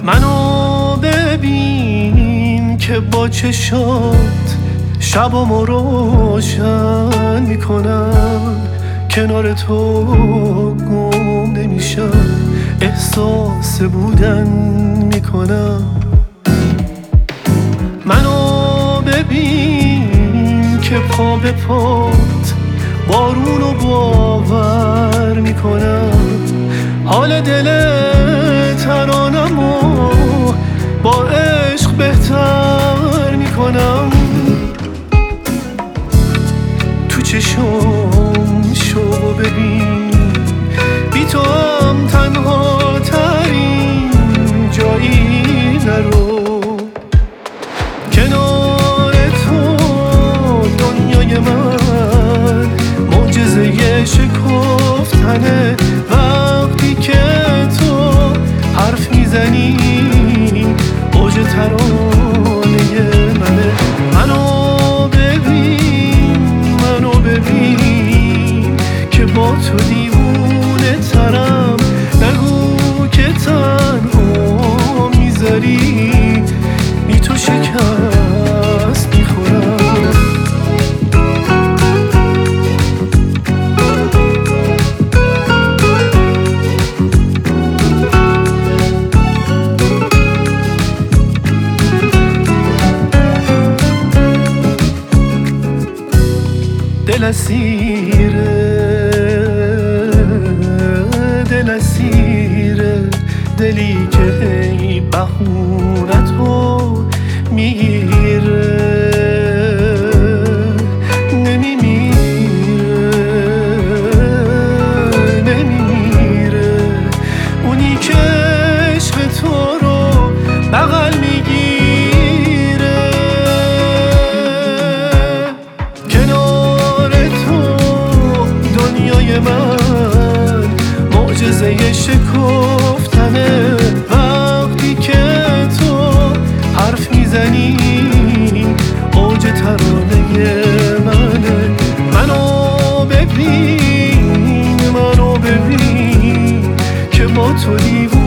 منو ببین که با چشات شبامو روشن میکنم، کنار تو گم نمیشم، احساس بودن میکنم. منو ببین که پا به پات بارونو باور میکنم، حال دل ترانمو با عشق بهتر میکنم. تو چشم شو ببین، بی تو هم تنها ترین جایی نرو، کنار تو دنیای من معجزه شکفتنه. وقتی که تو حرف میزنی اوج ترانه منه. منو ببین که با تو دیوونه ترم، نگو که تنها میذاری، بی تو شکست میخورم. دل اسیره، دلی که هی بهونتو میگیره، نمیمیره، اونی که عشق تو رو بغل میگیره. کنار تو دنیای من معجزه شکفتنه. وقتی که تو حرف میزنی اوج ترانه منه. منو ببین که با تو دیوونه